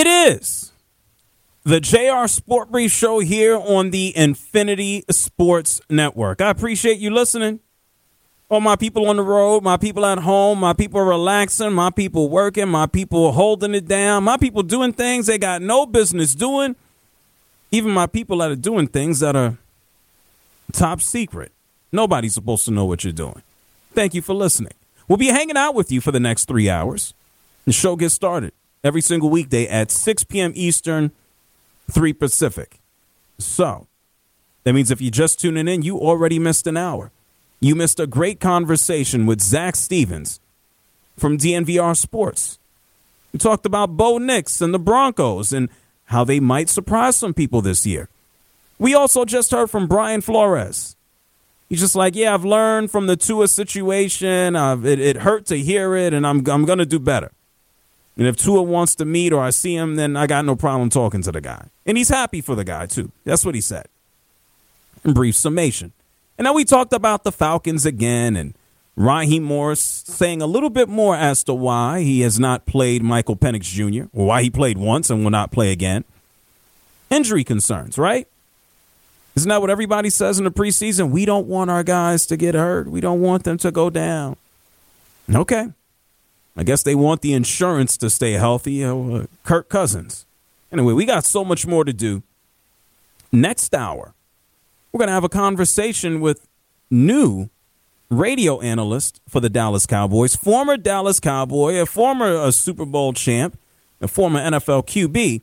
It is the JR Sport Brief Show here on the Infinity Sports Network. I appreciate you listening. All my people on the road, my people at home, my people relaxing, my people working, my people holding it down, my people doing things they got no business doing, even my people that are doing things that are top secret. Nobody's supposed to know what you're doing. Thank you for listening. We'll be hanging out with you for the next 3 hours. The show gets started every single weekday at 6 p.m. Eastern, 3 Pacific. So that means if you're just tuning in, you already missed an hour. You missed a great conversation with Zach Stevens from DNVR Sports. We talked about Bo Nix and the Broncos and how they might surprise some people this year. We also just heard from Brian Flores. He's just like, yeah, I've learned from the Tua situation. It hurt to hear it, and I'm going to do better. And if Tua wants to meet or I see him, then I got no problem talking to the guy. And he's happy for the guy, too. That's what he said. In brief summation. And then we talked about the Falcons again and Raheem Morris saying a little bit more as to why he has not played Michael Penix Jr. or why he played once and will not play again. Injury concerns, right? Isn't that what everybody says in the preseason? We don't want our guys to get hurt. We don't want them to go down. Okay. I guess they want the insurance to stay healthy. Kirk Cousins. Anyway, we got so much more to do. Next hour, we're going to have a conversation with new radio analyst for the Dallas Cowboys, former Dallas Cowboy, a former Super Bowl champ, a former NFL QB,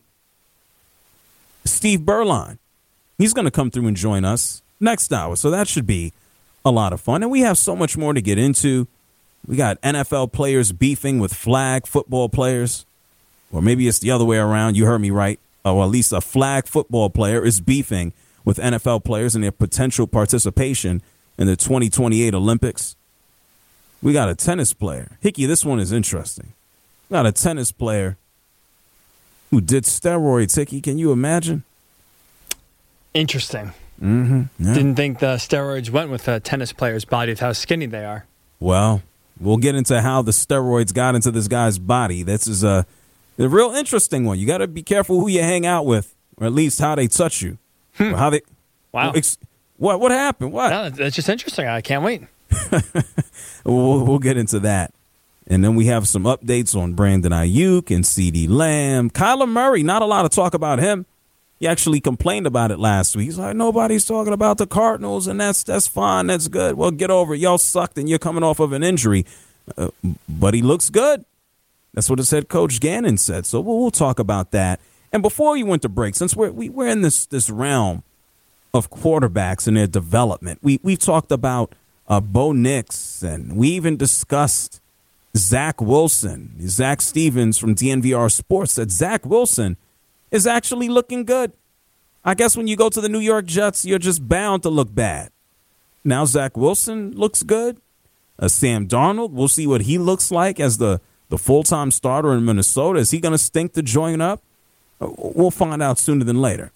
Steve Berline. He's going to come through and join us next hour, so that should be a lot of fun. And we have so much more to get into. We got NFL players beefing with flag football players, or maybe it's the other way around. You heard me right. Or at least a flag football player is beefing with NFL players and their potential participation in the 2028 Olympics. We got a tennis player. Hickey, this one is interesting. We got a tennis player who did steroids, Hickey. Can you imagine? Interesting. Yeah. Didn't think the steroids went with a tennis player's body with how skinny they are. Well, we'll get into how the steroids got into this guy's body. This is a real interesting one. You got to be careful who you hang out with, or at least how they touch you. Or how they? Wow. What happened? What? No, that's just interesting. I can't wait. We'll get into that. And then we have some updates on Brandon Ayuk and CeeDee Lamb. Kyler Murray, not a lot of talk about him. He actually complained about it last week. He's like, nobody's talking about the Cardinals, and that's fine. That's good. Well, get over it. Y'all sucked, and you're coming off of an injury. But he looks good. That's what his head coach Gannon said. So we'll talk about that. And before you went to break, since we're in this realm of quarterbacks and their development, we've talked about Bo Nix, and we even discussed Zach Wilson. Zach Stevens from DNVR Sports said Zach Wilson is actually looking good. I guess when you go to the New York Jets, you're just bound to look bad. Now Zach Wilson looks good. Sam Darnold, we'll see what he looks like as the full-time starter in Minnesota. Is he going to stink to join up? We'll find out sooner than later.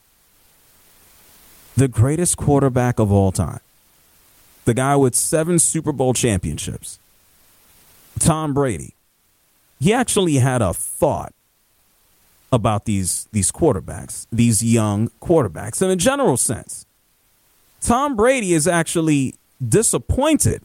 The greatest quarterback of all time. The guy with 7 Super Bowl championships. Tom Brady. He actually had a thought about these quarterbacks, these young quarterbacks. In a general sense, Tom Brady is actually disappointed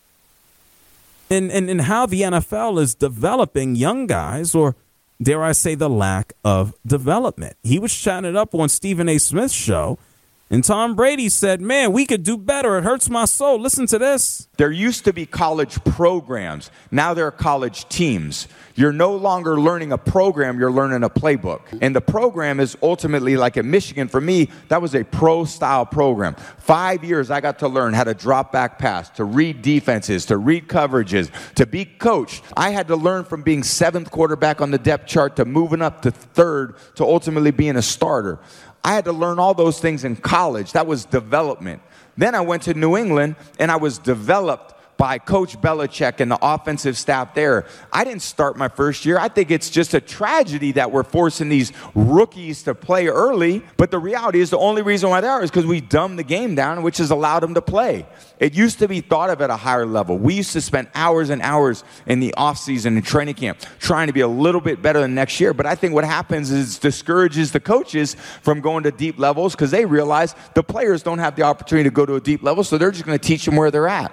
in how the NFL is developing young guys, or dare I say the lack of development. He was chatting it up on Stephen A. Smith's show, and Tom Brady said, man, we could do better. It hurts my soul. Listen to this. There used to be college programs. Now there are college teams. You're no longer learning a program, you're learning a playbook. And the program is ultimately, like at Michigan, for me, that was a pro-style program. 5 years I got to learn how to drop back pass, to read defenses, to read coverages, to be coached. I had to learn from being 7th quarterback on the depth chart to moving up to 3rd to ultimately being a starter. I had to learn all those things in college. That was development. Then I went to New England, and I was developed by Coach Belichick and the offensive staff there. I didn't start my first year. I think it's just a tragedy that we're forcing these rookies to play early. But the reality is the only reason why they are is because we dumbed the game down, which has allowed them to play. It used to be thought of at a higher level. We used to spend hours and hours in the offseason and training camp trying to be a little bit better than next year. But I think what happens is it discourages the coaches from going to deep levels because they realize the players don't have the opportunity to go to a deep level, so they're just going to teach them where they're at.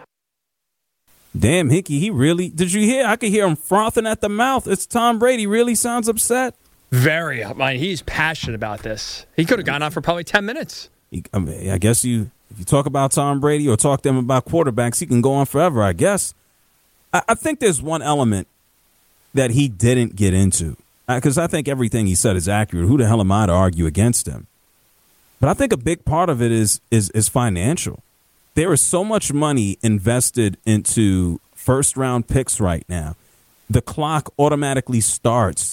Damn, Hickey, he really, did you hear? I could hear him frothing at the mouth. It's Tom Brady. Really sounds upset. Very. I mean, he's passionate about this. He could have gone on for probably 10 minutes. I guess if you talk about Tom Brady or talk to him about quarterbacks, he can go on forever, I guess. I think there's one element that he didn't get into, because I think everything he said is accurate. Who the hell am I to argue against him? But I think a big part of it is financial. There is so much money invested into first-round picks right now. The clock automatically starts.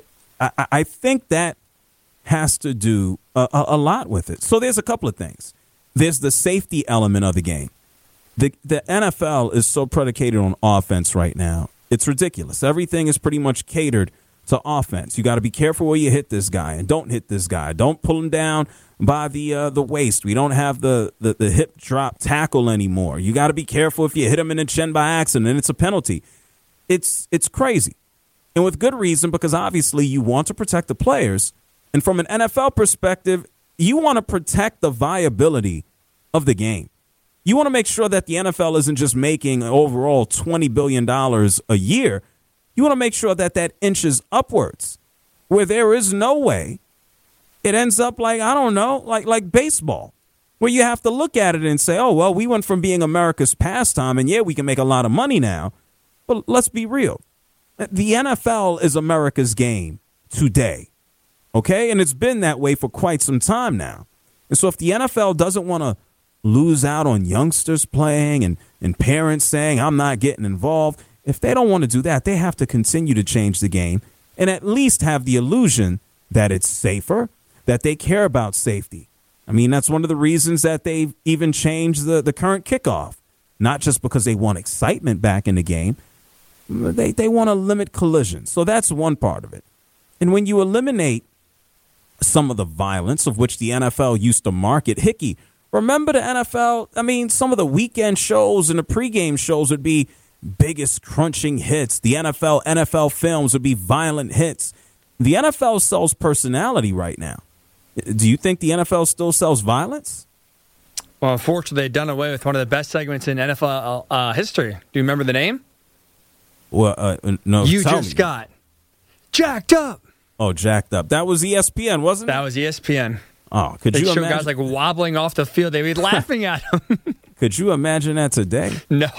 I think that has to do a lot with it. So there's a couple of things. There's the safety element of the game. The NFL is so predicated on offense right now. It's ridiculous. Everything is pretty much catered to offense. You got to be careful where you hit this guy and don't hit this guy. Don't pull him down by the waist. We don't have the hip drop tackle anymore. You got to be careful if you hit him in the chin by accident. It's a penalty. It's crazy. And with good reason, because obviously you want to protect the players. And from an NFL perspective, you want to protect the viability of the game. You want to make sure that the NFL isn't just making overall $20 billion a year. You want to make sure that inches upwards, where there is no way it ends up like, I don't know, like baseball, where you have to look at it and say, oh, well, we went from being America's pastime, and yeah, we can make a lot of money now. But let's be real. The NFL is America's game today, okay? And it's been that way for quite some time now. And so if the NFL doesn't want to lose out on youngsters playing and parents saying, I'm not getting involved, if they don't want to do that, they have to continue to change the game and at least have the illusion that it's safer, that they care about safety. I mean, that's one of the reasons that they've even changed the current kickoff, not just because they want excitement back in the game. They want to limit collisions. So that's one part of it. And when you eliminate some of the violence of which the NFL used to market, Hickey, remember the NFL? I mean, some of the weekend shows and the pregame shows would be biggest crunching hits. The NFL films would be violent hits. The NFL sells personality right now. Do you think the NFL still sells violence? Well, unfortunately, they've done away with one of the best segments in NFL history. Do you remember the name? Well, no. You just got jacked up. Oh, jacked up. That was ESPN, wasn't it? That was ESPN. Oh, could you imagine? They show guys like wobbling off the field. They'd be laughing at them. Could you imagine that today? No.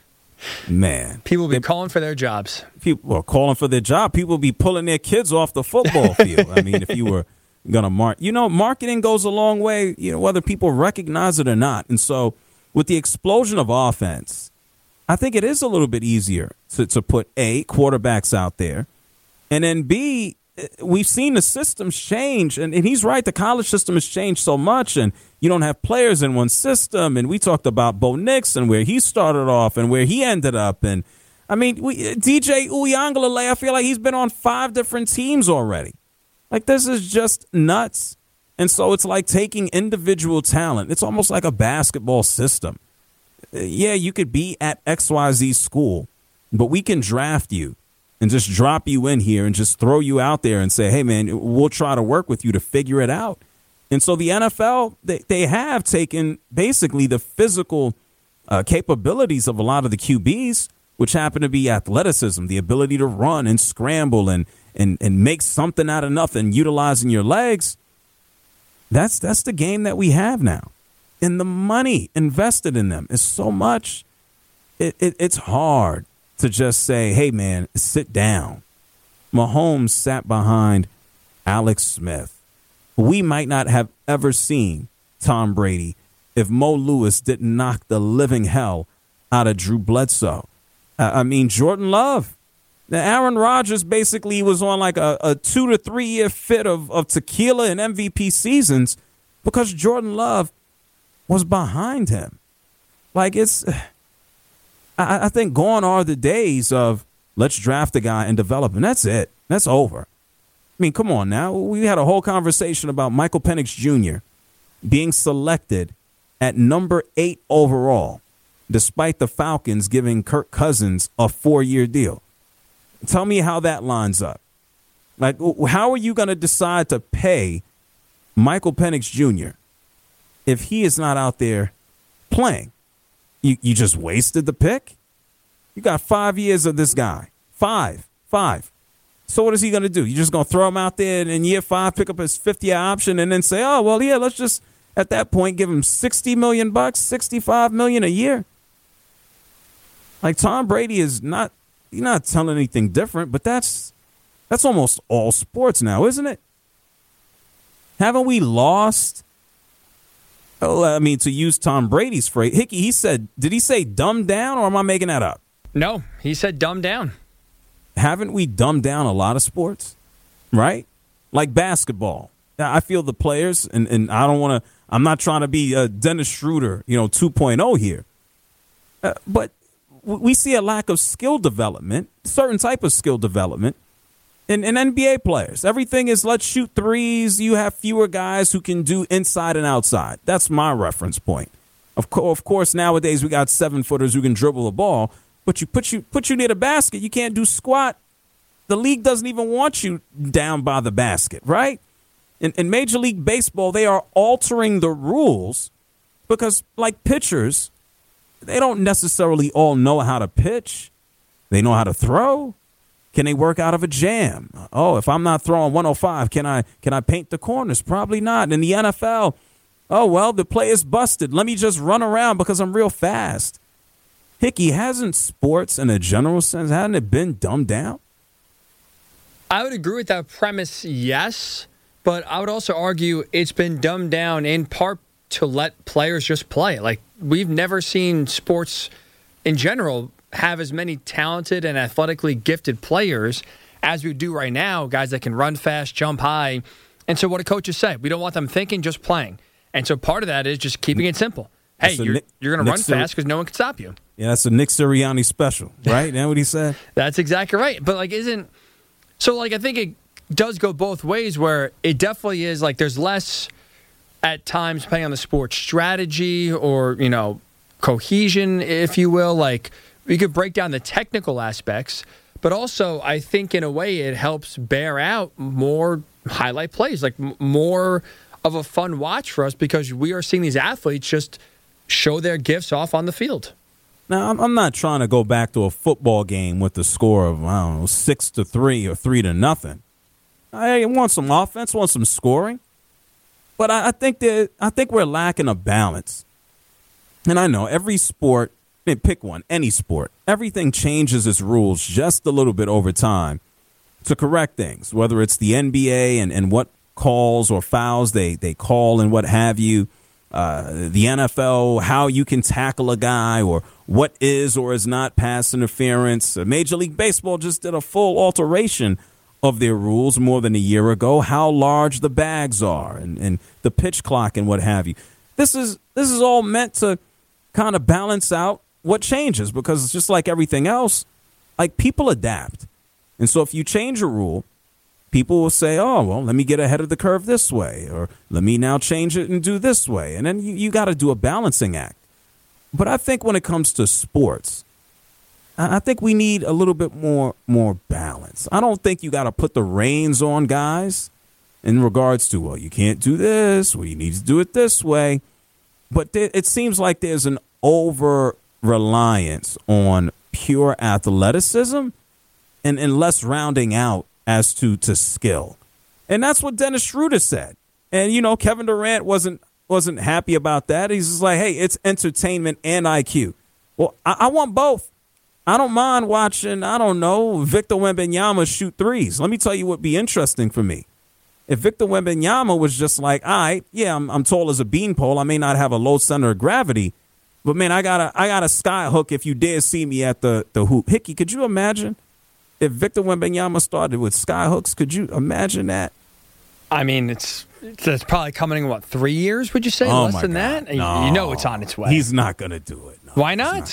Man. People will be calling for their jobs. People are calling for their job. People will be pulling their kids off the football field. I mean, if you were going to marketing goes a long way, whether people recognize it or not. And so with the explosion of offense, I think it is a little bit easier to put, A, quarterbacks out there, and then, B, we've seen the systems change, and he's right, the college system has changed so much, and you don't have players in one system, and we talked about Bo Nix and where he started off and where he ended up, and, I mean, DJ Uiagalelei, I feel like he's been on 5 different teams already. Like, this is just nuts, and so it's like taking individual talent. It's almost like a basketball system. Yeah, you could be at XYZ school, but we can draft you and just drop you in here and just throw you out there and say, hey, man, we'll try to work with you to figure it out. And so the NFL, they have taken basically the physical capabilities of a lot of the QBs, which happen to be athleticism, the ability to run and scramble and make something out of nothing, utilizing your legs. That's the game that we have now. And the money invested in them is so much. It's hard to just say, hey, man, sit down. Mahomes sat behind Alex Smith. We might not have ever seen Tom Brady if Mo Lewis didn't knock the living hell out of Drew Bledsoe. I mean, Jordan Love. Now, Aaron Rodgers basically was on like a 2 to 3 year fit of tequila and MVP seasons because Jordan Love was behind him. Like, I think gone are the days of let's draft a guy and develop him. That's it. That's over. I mean, come on now. We had a whole conversation about Michael Penix Jr. being selected at number 8 overall, despite the Falcons giving Kirk Cousins a 4-year deal. Tell me how that lines up. Like, how are you going to decide to pay Michael Penix Jr. if he is not out there playing? You just wasted the pick? You got 5 years of this guy. Five. So what is he going to do? You just going to throw him out there and in year 5 pick up his 5th-year option and then say, oh, well, yeah, let's just at that point give him $60 million, $65 million a year? Like, Tom Brady is not, you're not telling anything different, but that's almost all sports now, isn't it? Haven't we lost? Oh, I mean, to use Tom Brady's phrase, Hickey, did he say dumb down, or am I making that up? No, he said dumb down. Haven't we dumbed down a lot of sports, right? Like basketball. I feel the players, and I'm not trying to be Dennis Schroeder, 2.0 here. But we see a lack of skill development, certain type of skill development in NBA players. Everything is let's shoot threes. You have fewer guys who can do inside and outside. That's my reference point. Of course, nowadays we got 7-footers who can dribble the ball, but you put you near the basket, you can't do squat. The league doesn't even want you down by the basket, right? In Major League Baseball, they are altering the rules because, like pitchers, they don't necessarily all know how to pitch. They know how to throw. Can they work out of a jam? Oh, if I'm not throwing 105, can I paint the corners? Probably not. In the NFL, oh, well, the play is busted. Let me just run around because I'm real fast. Hickey, hasn't sports in a general sense, hasn't it been dumbed down? I would agree with that premise, yes. But I would also argue it's been dumbed down in part to let players just play. Like, we've never seen sports in general have as many talented and athletically gifted players as we do right now, guys that can run fast, jump high. And so what do coaches say? We don't want them thinking, just playing. And so part of that is just keeping it simple. Hey, you're going to run fast because no one can stop you. Yeah, that's a Nick Sirianni special, right? Isn't that what he said? That's exactly right. But, I think it does go both ways where it definitely is like there's less at times depending on the sport strategy or, cohesion, if you will. Like, we could break down the technical aspects, but also I think in a way it helps bear out more highlight plays, like more of a fun watch for us because we are seeing these athletes just show their gifts off on the field. Now, I'm not trying to go back to a football game with the score of, 6-3 or 3-0. I want some offense, want some scoring. But I think we're lacking a balance. And I know every sport, pick one, any sport, everything changes its rules just a little bit over time to correct things, whether it's the NBA and what calls or fouls they call and what have you. The NFL, how you can tackle a guy or what is or is not pass interference. Major League Baseball just did a full alteration of their rules more than a year ago, how large the bags are and the pitch clock and what have you. This is all meant to kind of balance out what changes because it's just like everything else, like people adapt. And so if you change a rule, people will say, oh, well, let me get ahead of the curve this way, or let me now change it and do this way. And then you got to do a balancing act. But I think when it comes to sports, I think we need a little bit more balance. I don't think you got to put the reins on guys in regards to, well, you can't do this, well, you need to do it this way. But it seems like there's an over-reliance on pure athleticism and less rounding out as to skill. And that's what Dennis Schroeder said. And, Kevin Durant wasn't happy about that. He's just like, hey, it's entertainment and IQ. Well, I want both. I don't mind watching, Victor Wembanyama shoot threes. Let me tell you what would be interesting for me. If Victor Wembanyama was just like, all right, yeah, I'm tall as a beanpole. I may not have a low center of gravity, but, man, I got a sky hook if you dare see me at the hoop. Hickey, could you imagine if Victor Wembanyama started with sky hooks? Could you imagine that? I mean, it's probably coming in, 3 years, would you say? Less than that? No. It's on its way. He's not going to do it. No, why not?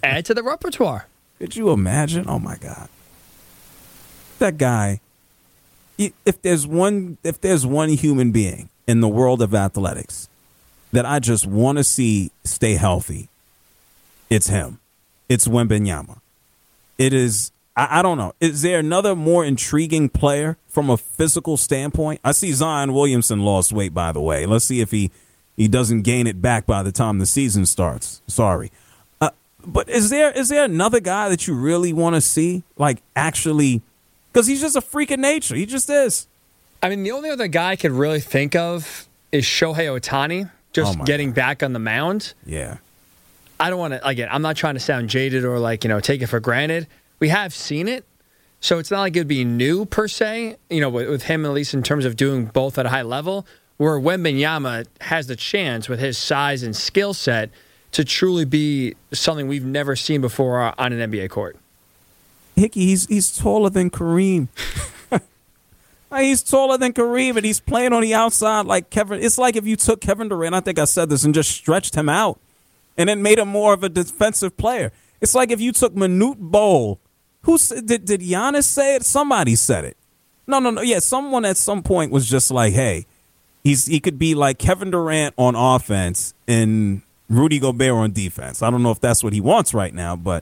Add to the repertoire. Could you imagine? Oh my God, that guy. If there's one human being in the world of athletics that I just want to see stay healthy, it's him. It's Wembanyama. It is. I don't know. Is there another more intriguing player from a physical standpoint? I see Zion Williamson lost weight, by the way. Let's see if he doesn't gain it back by the time the season starts. Sorry. But is there another guy that you really want to see, like, actually, because he's just a freak of nature. He just is. I mean, the only other guy I could really think of is Shohei Ohtani, just getting back on the mound. Yeah. I don't want to, again, I'm not trying to sound jaded or take it for granted. We have seen it, so it's not like it would be new per se, with him, at least in terms of doing both at a high level, where Wembanyama has the chance with his size and skill set to truly be something we've never seen before on an NBA court. Hickey, he's taller than Kareem. He's taller than Kareem, and he's playing on the outside like Kevin. It's like if you took Kevin Durant, I think I said this, and just stretched him out and then made him more of a defensive player. It's like if you took Manute Bol. Did Giannis say it? Somebody said it. No. Yeah, someone at some point was just like, hey, he could be like Kevin Durant on offense and Rudy Gobert on defense. I don't know if that's what he wants right now, but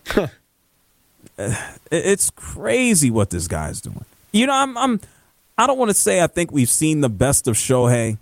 it's crazy what this guy's doing. I don't want to say I think we've seen the best of Shohei.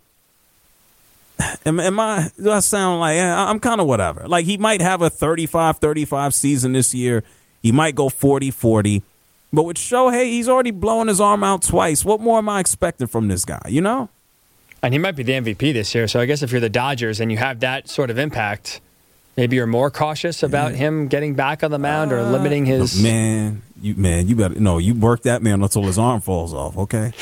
Do I sound like I'm kind of whatever? Like, he might have a 35 season this year. He might go 40-40. But with Shohei, he's already blown his arm out twice. What more am I expecting from this guy, And he might be the MVP this year. So I guess if you're the Dodgers and you have that sort of impact, maybe you're more cautious about him getting back on the mound or limiting his... You better... No, you work that man until his arm falls off, okay?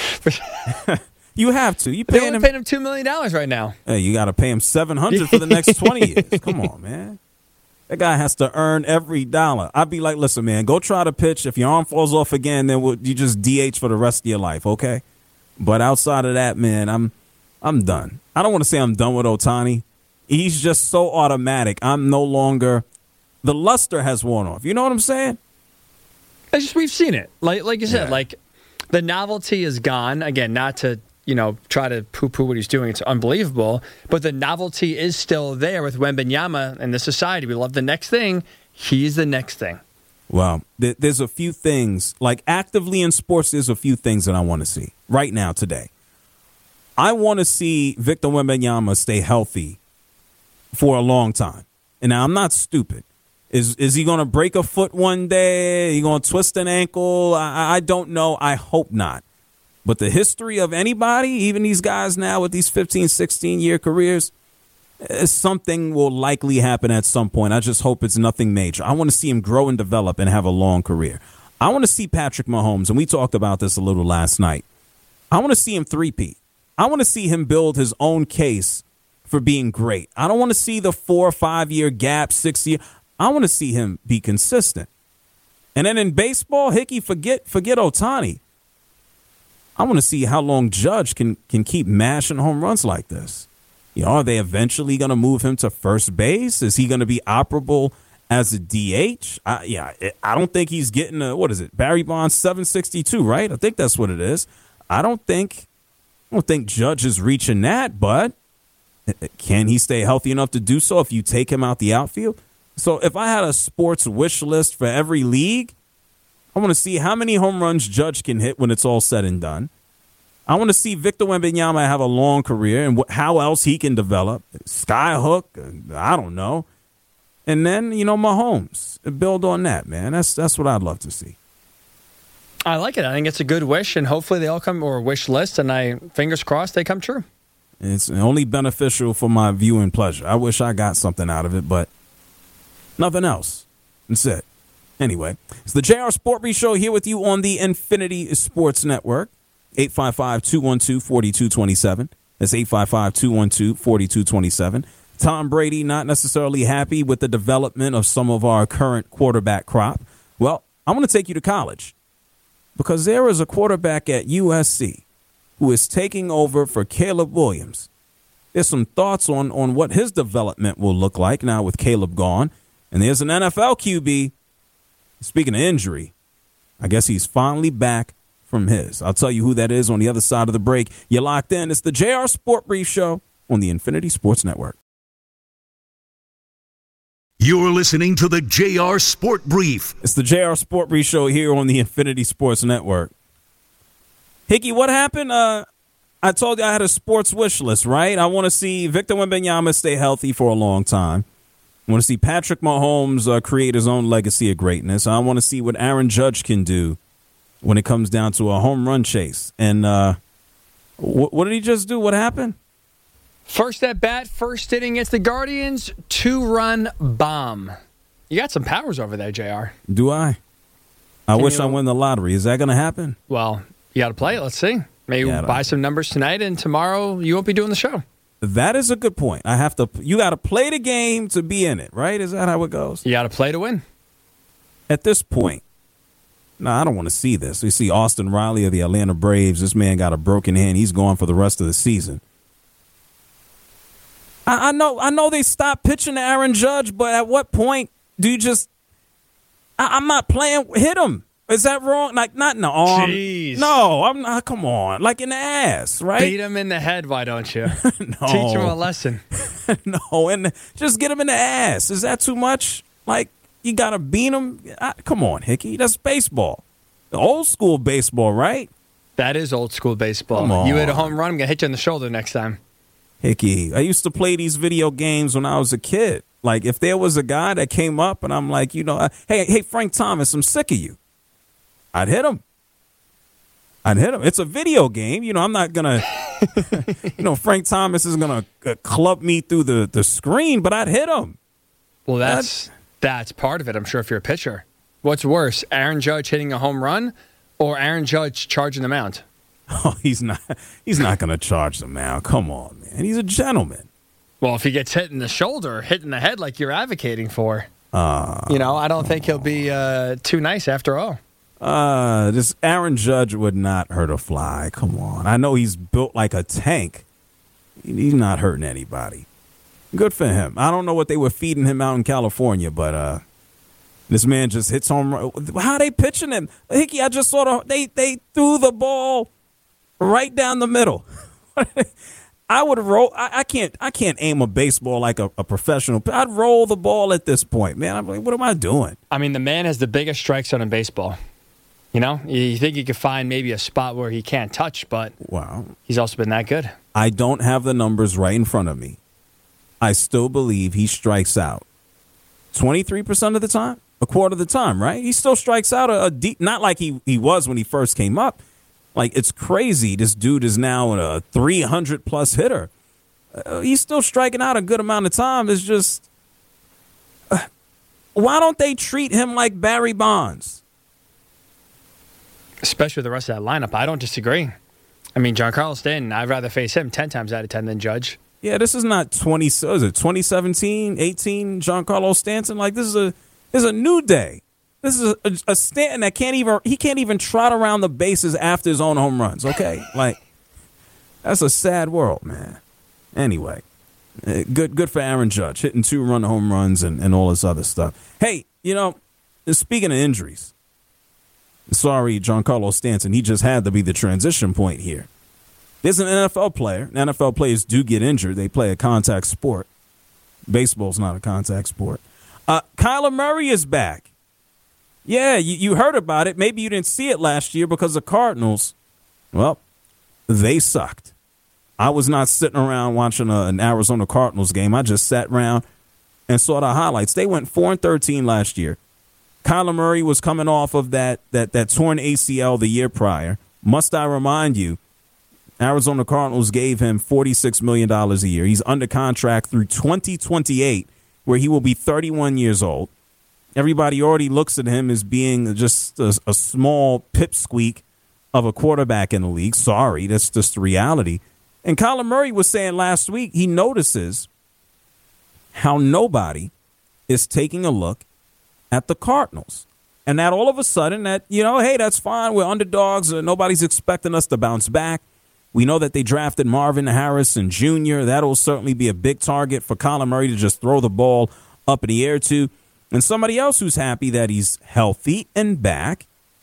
You have to. You paying him $2 million right now. Hey, you got to pay him $700 for the next 20 years. Come on, man. That guy has to earn every dollar. I'd be like, listen, man, go try to pitch. If your arm falls off again, then you just DH for the rest of your life, okay? But outside of that, man, I'm done. I don't want to say I'm done with Ohtani. He's just so automatic. I'm no longer... The luster has worn off. You know what I'm saying? It's just we've seen it. Like you said, like the novelty is gone. Again, not to... try to poo-poo what he's doing. It's unbelievable. But the novelty is still there with Wembanyama and the society. We love the next thing. He's the next thing. Well, there's a few things, like actively in sports, there's a few things that I want to see right now, today. I want to see Victor Wembanyama stay healthy for a long time. And now, I'm not stupid. Is he going to break a foot one day? Is he going to twist an ankle? I don't know. I hope not. But the history of anybody, even these guys now with these 15, 16-year careers, something will likely happen at some point. I just hope it's nothing major. I want to see him grow and develop and have a long career. I want to see Patrick Mahomes, and we talked about this a little last night. I want to see him three-peat. I want to see him build his own case for being great. I don't want to see the 4 or 5 year gap, 6 year. I want to see him be consistent. And then in baseball, Hickey, forget Ohtani. I want to see how long Judge can keep mashing home runs like this. Are they eventually going to move him to first base? Is he going to be operable as a DH? I don't think he's getting Barry Bonds 762, right? I think that's what it is. I don't think Judge is reaching that, but can he stay healthy enough to do so if you take him out the outfield? So if I had a sports wish list for every league, I want to see how many home runs Judge can hit when it's all said and done. I want to see Victor Wembanyama have a long career and how else he can develop. Skyhook, I don't know. And then, Mahomes. Build on that, man. That's what I'd love to see. I like it. I think it's a good wish, and hopefully they all come, or a wish list, and fingers crossed they come true. It's only beneficial for my viewing pleasure. I wish I got something out of it, but nothing else. That's it. Anyway, it's the JR Sport Brief Show here with you on the Infinity Sports Network. 855-212-4227. That's 855-212-4227. Tom Brady not necessarily happy with the development of some of our current quarterback crop. Well, I'm going to take you to college because there is a quarterback at USC who is taking over for Caleb Williams. There's some thoughts on what his development will look like now with Caleb gone. And there's an NFL QB. Speaking of injury, I guess he's finally back from his. I'll tell you who that is on the other side of the break. You're locked in. It's the JR Sport Brief Show on the Infinity Sports Network. You're listening to the JR Sport Brief. It's the JR Sport Brief Show here on the Infinity Sports Network. Hickey, what happened? I told you I had a sports wish list, right? I want to see Victor Wembanyama stay healthy for a long time. I want to see Patrick Mahomes create his own legacy of greatness. I want to see what Aaron Judge can do when it comes down to a home run chase. And what did he just do? What happened? First at bat, first inning against the Guardians, 2-run bomb. You got some powers over there, JR. Do I? I wish I win the lottery. Is that going to happen? Well, you got to play it. Let's see. Maybe we'll buy some numbers tonight, and tomorrow you won't be doing the show. That is a good point. You got to play the game to be in it, right? Is that how it goes? You got to play to win. At this point, no, I don't want to see this. We see Austin Riley of the Atlanta Braves. This man got a broken hand. He's gone for the rest of the season. I know they stopped pitching to Aaron Judge, but at what point do you just I'm not playing. Hit him. Is that wrong? Like, not in the arm. Jeez. No, I'm not. Come on. Like in the ass, right? Beat him in the head, why don't you? No. Teach him a lesson. No, and just get him in the ass. Is that too much? Like, you got to beat him? Come on, Hickey. That's baseball. The old school baseball, right? That is old school baseball. Come on. You hit a home run, I'm going to hit you in the shoulder next time. Hickey, I used to play these video games when I was a kid. Like, if there was a guy that came up and I'm like, hey, Frank Thomas, I'm sick of you. I'd hit him. It's a video game. I'm not going to, Frank Thomas is going to club me through the screen, but I'd hit him. Well, that's part of it, I'm sure, if you're a pitcher. What's worse, Aaron Judge hitting a home run or Aaron Judge charging the mound? Oh, he's not going to charge the mound. Come on, man. He's a gentleman. Well, if he gets hit in the shoulder, hit in the head like you're advocating for, I don't think he'll be too nice after all. This Aaron Judge would not hurt a fly. Come on. I know he's built like a tank. He's not hurting anybody. Good for him. I don't know what they were feeding him out in California, but this man just hits home run. How are they pitching him? Hickey, I just saw they threw the ball right down the middle. I would roll. I can't aim a baseball like a professional. I'd roll the ball at this point, man. I'm like, what am I doing? I mean, the man has the biggest strike zone in baseball. You think you could find maybe a spot where he can't touch, but wow, he's also been that good. I don't have the numbers right in front of me. I still believe he strikes out 23% of the time, a quarter of the time, right? He still strikes out a deep, not like he was when he first came up. Like, it's crazy. This dude is now a 300-plus hitter. He's still striking out a good amount of time. It's just, why don't they treat him like Barry Bonds? Especially the rest of that lineup. I don't disagree. I mean, Giancarlo Stanton, I'd rather face him 10 times out of 10 than Judge. Yeah, this is not 2017, 18 Giancarlo Stanton. Like, this is a new day. This is a Stanton that can't even trot around the bases after his own home runs, okay? Like, that's a sad world, man. Anyway, good for Aaron Judge, hitting 2-run home runs and all this other stuff. Hey, speaking of injuries, sorry, Giancarlo Stanton, he just had to be the transition point here. There's an NFL player. NFL players do get injured. They play a contact sport. Baseball's not a contact sport. Kyler Murray is back. Yeah, you heard about it. Maybe you didn't see it last year because the Cardinals, well, they sucked. I was not sitting around watching an Arizona Cardinals game. I just sat around and saw the highlights. They went 4-13 last year. Kyler Murray was coming off of that torn ACL the year prior. Must I remind you, Arizona Cardinals gave him $46 million a year. He's under contract through 2028, where he will be 31 years old. Everybody already looks at him as being just a small pipsqueak of a quarterback in the league. Sorry, that's just the reality. And Kyler Murray was saying last week he notices how nobody is taking a look at the Cardinals. And that all of a sudden that, hey, that's fine. We're underdogs. Nobody's expecting us to bounce back. We know that they drafted Marvin Harrison Jr. That'll certainly be a big target for Kyler Murray to just throw the ball up in the air to. And somebody else who's happy that he's healthy and back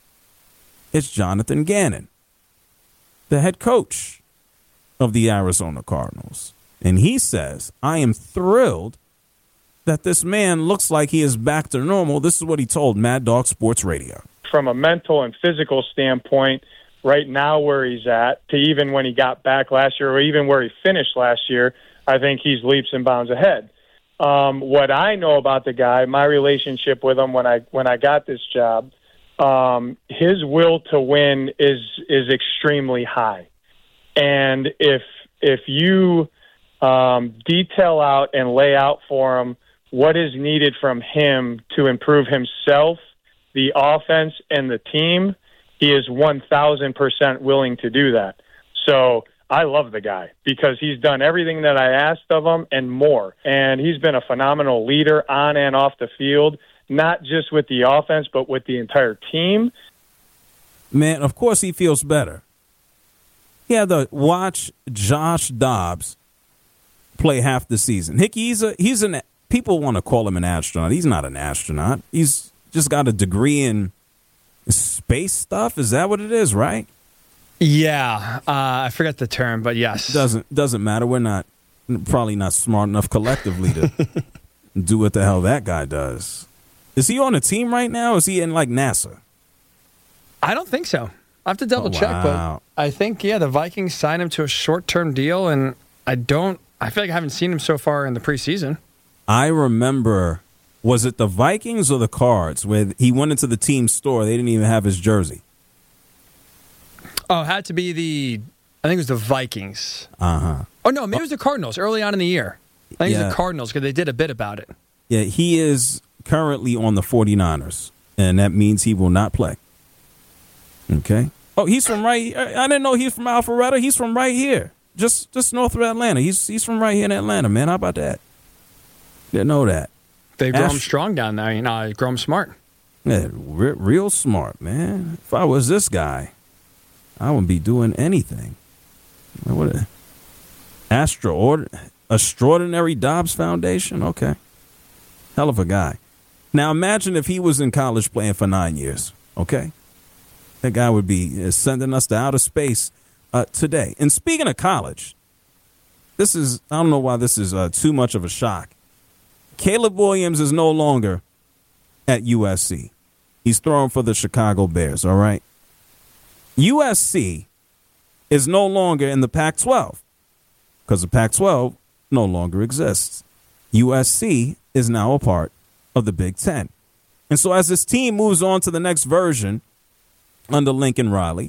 is Jonathan Gannon, the head coach of the Arizona Cardinals. And he says, I am thrilled that this man looks like he is back to normal. This is what he told Mad Dog Sports Radio. From a mental and physical standpoint, right now where he's at, to even when he got back last year or even where he finished last year, I think he's leaps and bounds ahead. What I know about the guy, my relationship with him when I got this job, his will to win is extremely high. And if you detail out and lay out for him what is needed from him to improve himself, the offense, and the team, he is 1,000% willing to do that. So I love the guy because he's done everything that I asked of him and more. And he's been a phenomenal leader on and off the field, not just with the offense, but with the entire team. Man, of course he feels better. He had to watch Josh Dobbs play half the season. Hickey, people want to call him an astronaut. He's not an astronaut. He's just got a degree in space stuff. Is that what it is, right? Yeah, I forget the term, but yes. Doesn't matter. We're probably not smart enough collectively to do what the hell that guy does. Is he on a team right now? Is he in like NASA? I don't think so. I have to double check, but I think the Vikings signed him to a short-term deal, and I feel like I haven't seen him so far in the preseason. I remember, was it the Vikings or the Cards where he went into the team store? They didn't even have his jersey. Oh, it had to be I think it was the Vikings. Uh-huh. Oh, no, maybe it was the Cardinals early on in the year. I think it was the Cardinals because they did a bit about it. Yeah, he is currently on the 49ers, and that means he will not play. Okay. Oh, he's from right. I didn't know he's from Alpharetta. He's from right here, just north of Atlanta. He's from right here in Atlanta, man. How about that? Didn't know that. They grow him strong down there. They grow him smart. Yeah, real smart, man. If I was this guy, I wouldn't be doing anything. What Extraordinary Dobbs Foundation? Okay. Hell of a guy. Now imagine if he was in college playing for 9 years. Okay. That guy would be sending us to outer space today. And speaking of college, I don't know why this is too much of a shock. Caleb Williams is no longer at USC. He's throwing for the Chicago Bears, all right? USC is no longer in the Pac-12 because the Pac-12 no longer exists. USC is now a part of the Big Ten. And so as this team moves on to the next version under Lincoln Riley,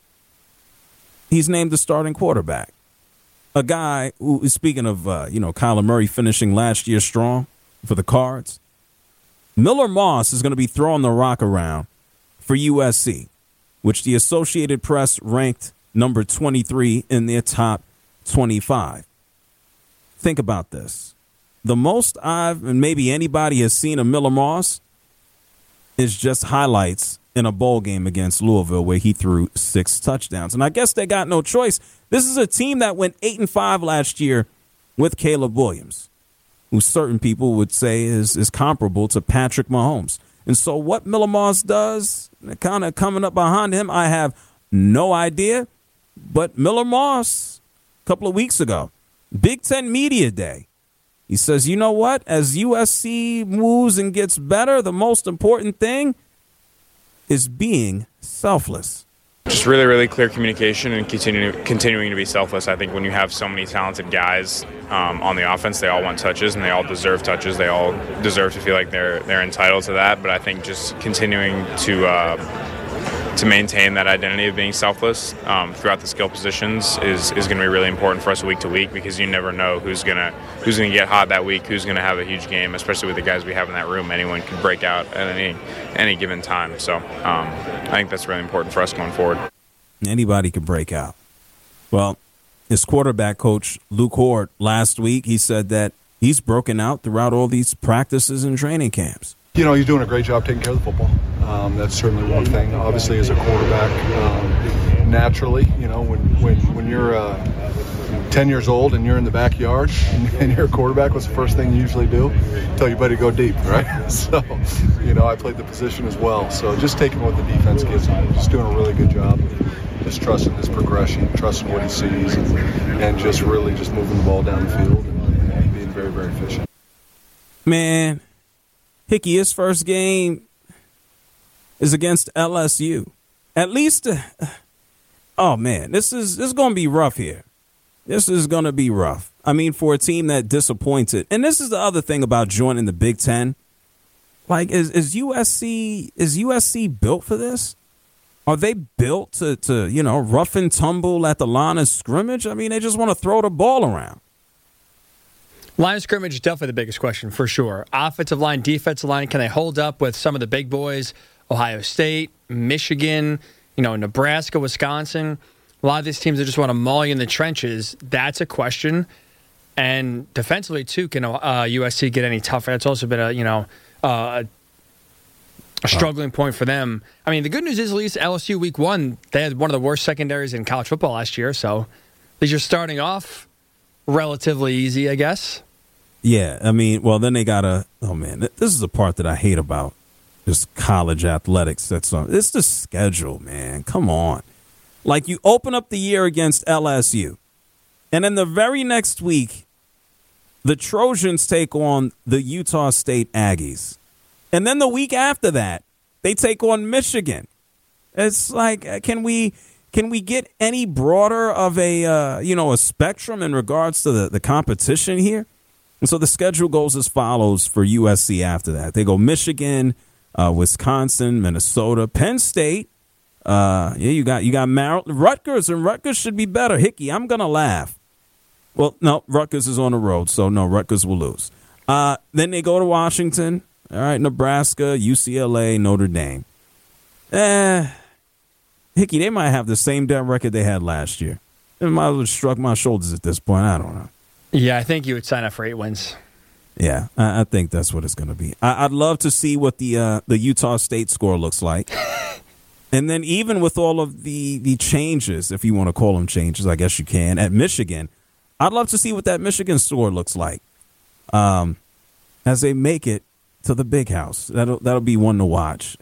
he's named the starting quarterback. A guy who is, speaking of, Kyler Murray finishing last year strong for the Cards. Miller Moss is going to be throwing the rock around for USC, which the Associated Press ranked number 23 in their top 25. Think about this. The most and maybe anybody has seen of Miller Moss is just highlights in a bowl game against Louisville where he threw 6 touchdowns. And I guess they got no choice. This is a team that went 8-5 last year with Caleb Williams, who certain people would say is comparable to Patrick Mahomes. And so what Miller Moss does, kind of coming up behind him, I have no idea. But Miller Moss, a couple of weeks ago, Big Ten Media Day, he says, you know what? As USC moves and gets better, the most important thing is being selfless. Just really, really clear communication and continuing to be selfless. I think when you have so many talented guys on the offense, they all want touches and they all deserve touches. They all deserve to feel like they're entitled to that. But I think just continuing to maintain that identity of being selfless throughout the skill positions is going to be really important for us week to week, because you never know who's gonna get hot that week, who's going to have a huge game, especially with the guys we have in that room. Anyone can break out at any given time. So I think that's really important for us going forward. Anybody can break out. Well, his quarterback coach, Luke Hort, last week, he said that he's broken out throughout all these practices and training camps. You're doing a great job taking care of the football. That's certainly one thing. Obviously, as a quarterback, naturally, when you're 10 years old and you're in the backyard and you're a quarterback, what's the first thing you usually do? Tell your buddy to go deep, right? So, I played the position as well. So just taking what the defense gives him, just doing a really good job. Just trusting his progression, trusting what he sees, and just really just moving the ball down the field and being very, very efficient. Man, Hickey, his first game is against LSU. At least, oh man, this is going to be rough here. This is going to be rough. I mean, for a team that disappointed. And this is the other thing about joining the Big Ten. Like, is USC built for this? Are they built to rough and tumble at the line of scrimmage? I mean, they just want to throw the ball around. Line of scrimmage is definitely the biggest question, for sure. Offensive line, defensive line, can they hold up with some of the big boys? Ohio State, Michigan, Nebraska, Wisconsin. A lot of these teams that just want to maul you in the trenches. That's a question. And defensively, too, can USC get any tougher? That's also been a struggling point for them. I mean, the good news is at least LSU week 1, they had one of the worst secondaries in college football last year. So at least you're starting off relatively easy, I guess. Yeah, I mean, well, then they got to, oh man, this is the part that I hate about just college athletics. It's the schedule, man. Come on. Like, you open up the year against LSU, and then the very next week, the Trojans take on the Utah State Aggies. And then the week after that, they take on Michigan. It's like, can we get any broader of a spectrum in regards to the competition here? And so the schedule goes as follows for USC after that. They go Michigan, Wisconsin, Minnesota, Penn State. You got Maryland, Rutgers, and Rutgers should be better. Hickey, I'm gonna laugh. Well, no, Rutgers is on the road, so no, Rutgers will lose. Then they go to Washington. All right, Nebraska, UCLA, Notre Dame. Hickey, they might have the same damn record they had last year. They might have struck my shoulders at this point. I don't know. Yeah, I think you would sign up for 8 wins. Yeah, I think that's what it's going to be. I'd love to see what the Utah State score looks like. And then even with all of the changes, if you want to call them changes, I guess you can, at Michigan, I'd love to see what that Michigan score looks like as they make it to the big house. That'll be one to watch.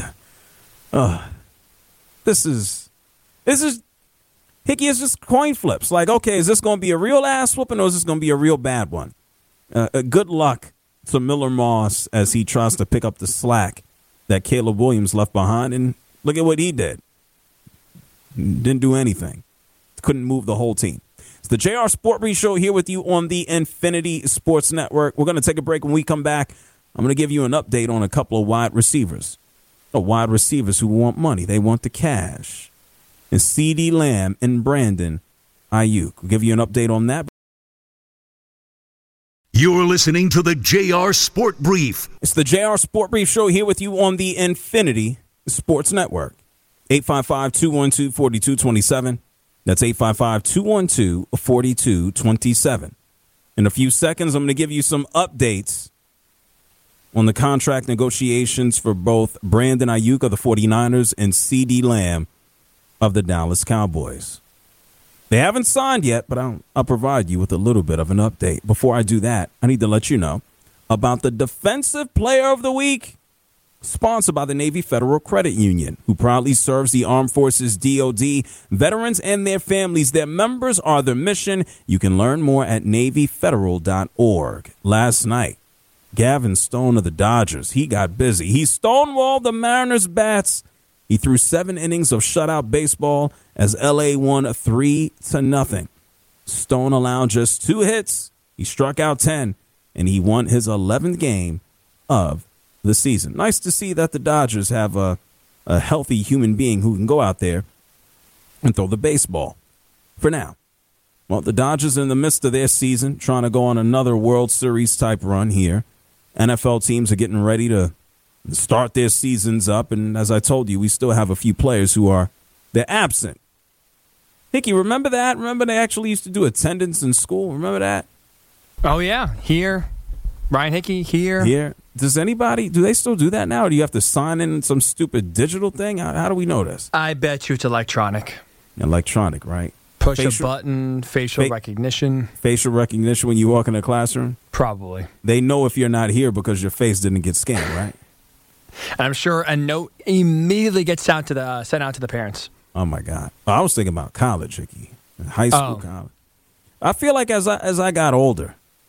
This is Hickey. It's just coin flips. Like, okay, is this going to be a real ass whooping or is this going to be a real bad one? Good luck to Miller Moss as he tries to pick up the slack that Caleb Williams left behind. And look at what he did. Didn't do anything. Couldn't move the whole team. It's the JR Sport Brief Show here with you on the Infinity Sports Network. We're going to take a break. When we come back, I'm going to give you an update on a couple of wide receivers. Wide receivers who want money. They want the cash. And CeeDee Lamb and Brandon Ayuk. We'll give you an update on that. You're listening to the JR Sport Brief. It's the JR Sport Brief Show here with you on the Infinity Sports Network. 855-212-4227. That's 855-212-4227. In a few seconds, I'm going to give you some updates on the contract negotiations for both Brandon Ayuk of the 49ers and CeeDee Lamb of the Dallas Cowboys. They haven't signed yet, but I'll provide you with a little bit of an update. Before I do that, I need to let you know about the Defensive Player of the Week, sponsored by the Navy Federal Credit Union, who proudly serves the Armed Forces, DOD, veterans, and their families. Their members are their mission. You can learn more at NavyFederal.org. Last night, Gavin Stone of the Dodgers, he got busy. He stonewalled the Mariners' bats. He threw 7 innings of shutout baseball as L.A. won 3-0. Stone allowed just 2 hits. He struck out 10, and he won his 11th game of the season. Nice to see that the Dodgers have a healthy human being who can go out there and throw the baseball. For now. Well, the Dodgers are in the midst of their season, trying to go on another World Series type run here. NFL teams are getting ready to start their seasons up, and as I told you, we still have a few players who they're absent. Hickey, remember that? Remember they actually used to do attendance in school? Remember that? Oh, yeah. Here. Ryan Hickey, here. Here. Do they still do that now, or do you have to sign in some stupid digital thing? How do we know this? I bet you it's electronic. Electronic, right? Push a button, facial recognition. Facial recognition when you walk in a classroom? Probably. They know if you're not here because your face didn't get scanned, right? And I'm sure a note immediately gets sent out to the parents. Oh, my God. I was thinking about college, Hickey. High school, college. I feel like as I got older,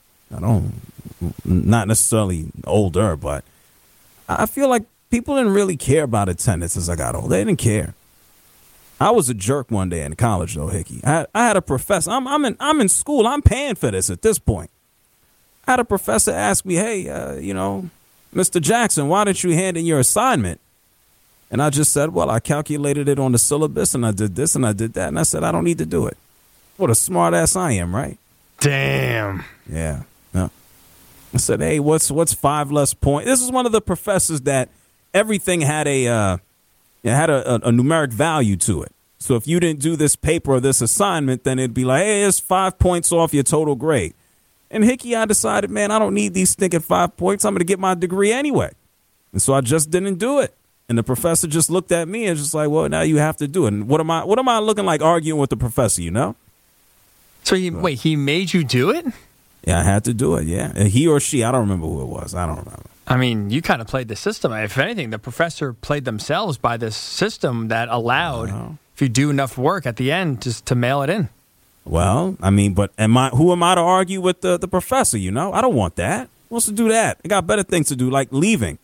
not necessarily older, but I feel like people didn't really care about attendance as I got older. They didn't care. I was a jerk one day in college, though, Hickey. I had a professor. I'm in school. I'm paying for this at this point. I had a professor ask me, hey, Mr. Jackson, why didn't you hand in your assignment? And I just said, well, I calculated it on the syllabus, and I did this, and I did that. And I said, I don't need to do it. What a smart ass I am, right? Damn. Yeah. I said, hey, what's 5 less points? This is one of the professors that everything had a numeric value to it. So if you didn't do this paper or this assignment, then it'd be like, hey, it's 5 points off your total grade. And Hickey, I decided, man, I don't need these stinking 5 points. I'm going to get my degree anyway. And so I just didn't do it. And the professor just looked at me and just like, well, now you have to do it. And what am I looking like arguing with the professor, So he made you do it? Yeah, I had to do it, yeah. And he or she, I don't remember who it was. I don't remember. I mean, you kind of played the system. If anything, the professor played themselves by this system that allowed, if you do enough work at the end, just to mail it in. Well, I mean, but who am I to argue with the professor, I don't want that. Who wants to do that? I got better things to do, like leaving.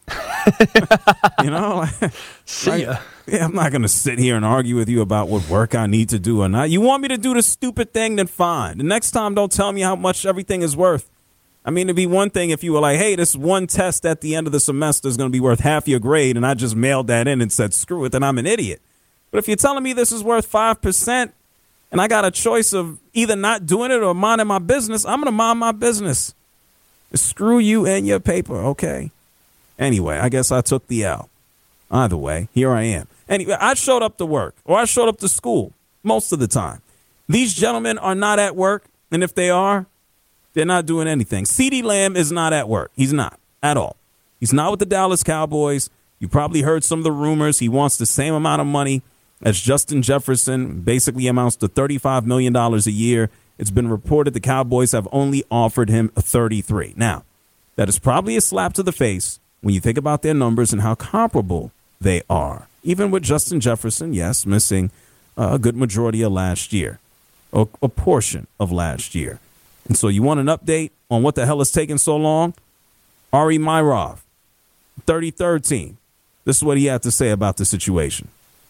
See ya. Yeah, I'm not going to sit here and argue with you about what work I need to do or not. You want me to do the stupid thing, then fine. The next time, don't tell me how much everything is worth. I mean, it'd be one thing if you were like, hey, this one test at the end of the semester is going to be worth half your grade, and I just mailed that in and said, screw it, then I'm an idiot. But if you're telling me this is worth 5%, and I got a choice of either not doing it or minding my business, I'm going to mind my business. Screw you and your paper, okay? Anyway, I guess I took the L. Either way, here I am. Anyway, I showed up to work, or I showed up to school most of the time. These gentlemen are not at work, and if they are, they're not doing anything. CeeDee Lamb is not at work. He's not at all. He's not with the Dallas Cowboys. You probably heard some of the rumors. He wants the same amount of money as Justin Jefferson, basically amounts to $35 million a year. It's been reported the Cowboys have only offered him 33. Now, that is probably a slap to the face when you think about their numbers and how comparable they are. Even with Justin Jefferson, yes, missing a good majority of last year, or a portion of last year. And so you want an update on what the hell is taking so long? Ari Myrov, 33rd team. This is what he had to say about the situation.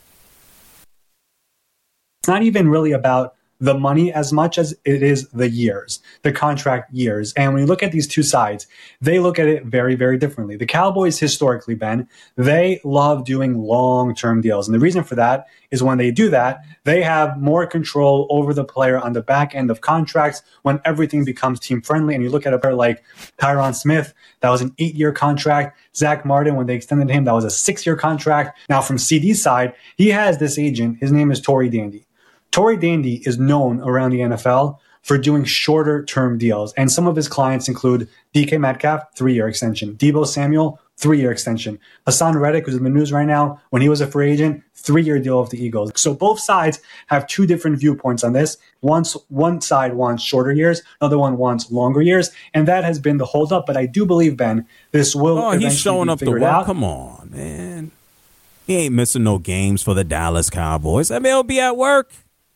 It's not even really about the money as much as it is the years, the contract years. And when you look at these two sides, they look at it very, very differently. The Cowboys historically, Ben, they love doing long-term deals. And the reason for that is when they do that, they have more control over the player on the back end of contracts when everything becomes team-friendly. And you look at a player like Tyron Smith, that was an 8-year contract. Zach Martin, when they extended him, that was a 6-year contract. Now from CD's side, he has this agent. His name is Tory Dandy. Tory Dandy is known around the NFL for doing shorter-term deals, and some of his clients include DK Metcalf, 3-year extension, Deebo Samuel, 3-year extension, Hassan Reddick, who's in the news right now, when he was a free agent, 3-year deal with the Eagles. So both sides have two different viewpoints on this. One side wants shorter years, another one wants longer years, and that has been the holdup. But I do believe, Ben, this will eventually he's showing be up to figured work. out. Come on, man. He ain't missing no games for the Dallas Cowboys. I mean, he'll be at work.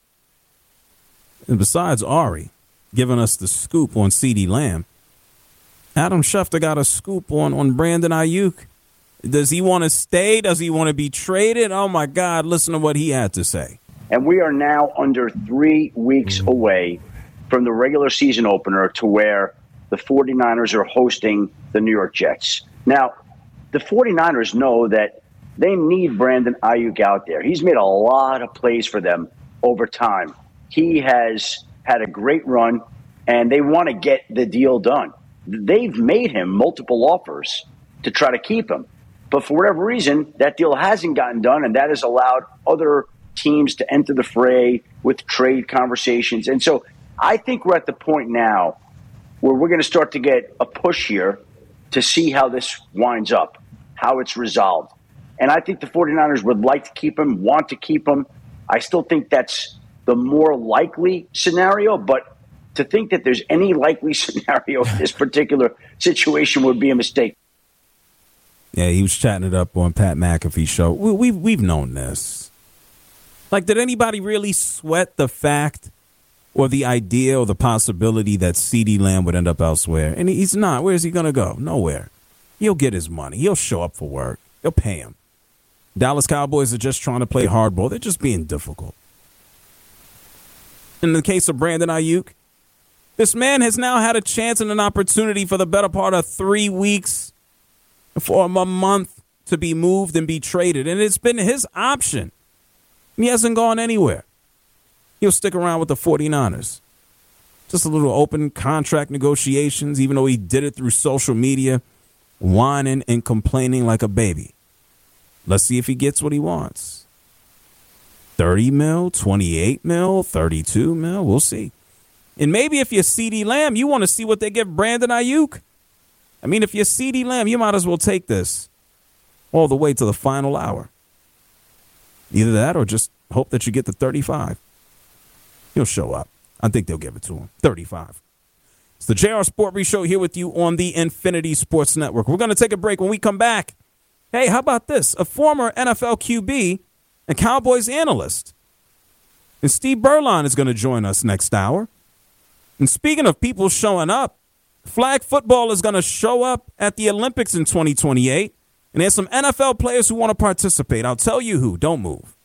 And besides Ari giving us the scoop on CeeDee Lamb, Adam Schefter got a scoop on Brandon Ayuk. Does he want to stay? Does he want to be traded? Oh, my God, listen to what he had to say. And we are now under 3 weeks away from the regular season opener to where the 49ers are hosting the New York Jets. Now, the 49ers know that they need Brandon Ayuk out there. He's made a lot of plays for them over time. He has had a great run, and they want to get the deal done. They've made him multiple offers to try to keep him. But for whatever reason, that deal hasn't gotten done, and that has allowed other teams to enter the fray with trade conversations. And so I think we're at the point now where we're going to start to get a push here to see how this winds up, how it's resolved. And I think the 49ers would like to keep him, want to keep him. I still think that's the more likely scenario, but to think that there's any likely scenario in this particular situation would be a mistake. Yeah, he was chatting it up on Pat McAfee's show. We've known this. Like, did anybody really sweat the fact or the idea or the possibility that CeeDee Lamb would end up elsewhere? And he's not. Where is he going to go? Nowhere. He'll get his money. He'll show up for work. They'll pay him. Dallas Cowboys are just trying to play hardball. They're just being difficult. In the case of Brandon Ayuk, this man has now had a chance and an opportunity for the better part of 3 weeks, for a month, to be moved and be traded. And it's been his option. He hasn't gone anywhere. He'll stick around with the 49ers. Just a little open contract negotiations, even though he did it through social media, whining and complaining like a baby. Let's see if he gets what he wants. 30 mil, 28 mil, 32 mil. We'll see. And maybe if you're CeeDee Lamb, you want to see what they give Brandon Ayuk. I mean, if you're CeeDee Lamb, you might as well take this all the way to the final hour. Either that or just hope that you get the 35. He'll show up. I think they'll give it to him. 35. It's the JR Sport Brief Show here with you on the Infinity Sports Network. We're going to take a break. When we come back, hey, how about this? A former NFL QB and Cowboys analyst. And Steve Berline is going to join us next hour. And speaking of people showing up, flag football is going to show up at the Olympics in 2028. And there's some NFL players who want to participate. I'll tell you who. Don't move.